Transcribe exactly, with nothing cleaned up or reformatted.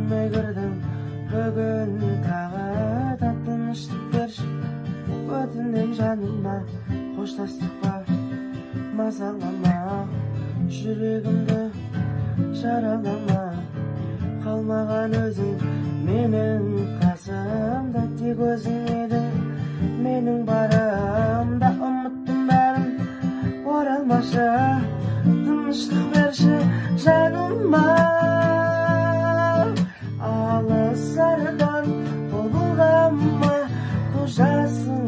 көрмей кірдің бүгін тағы да тыныштық берші өтінем жаныма қоштастық па мазалама жүрегімді жаралама қалмаған өзің менің қасымда тек өзің едің менің барымда ұмыттым бәрін оралмашы тыныштық берші жаныма алыс ардан тобылғама көз жасың